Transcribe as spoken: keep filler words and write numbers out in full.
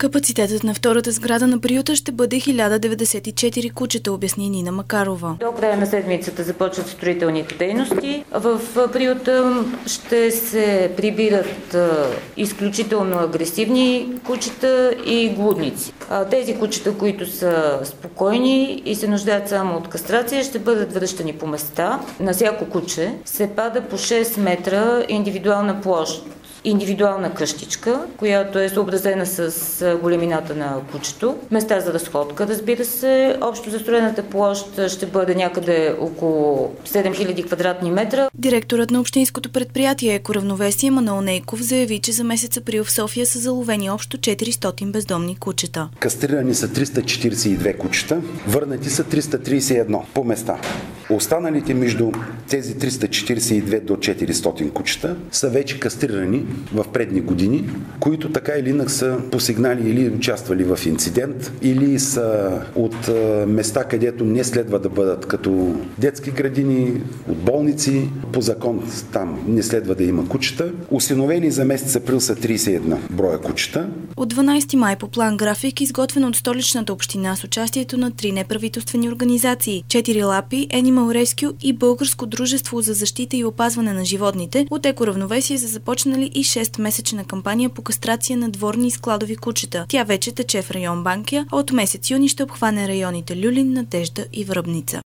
Капацитетът на втората сграда на приюта ще бъде хиляда деветдесет и четири кучета, обясни Нина Макарова. До края на седмицата започват строителните дейности. В приюта ще се прибират изключително агресивни кучета и глудници. Тези кучета, които са спокойни и се нуждаят само от кастрация, ще бъдат връщани по места. На всяко куче се пада по шест метра индивидуална площ. Индивидуална къщичка, която е съобразена с големината на кучето. Места за разходка, разбира се. Общо застроената площ ще бъде някъде около седем хиляди квадратни метра. Директорът на общинското предприятие Екоравновесие Манол Нейков заяви, че за месец април в София са заловени общо четиристотин бездомни кучета. Кастрирани са триста четиридесет и две кучета, върнати са триста тридесет и едно по места. Останалите между тези триста четиридесет и две до четиристотин кучета са вече кастрирани в предни години, които така или инак са по сигнали или участвали в инцидент, или са от места, където не следва да бъдат, като детски градини, от болници. По закон там не следва да има кучета. Осиновени за месец април са тридесет и едно броя кучета. От дванадесети май по план график, изготвен от столичната община с участието на три неправителствени организации, Четири лапи, Animal Rescue и Българско дружество за защита и опазване на животните, от Екоравновесие са започнали и шестмесечна кампания по кастрация на дворни и складови кучета. Тя вече тече в район Банкя, а от месец юни ще обхване районите Люлин, Надежда и Връбница.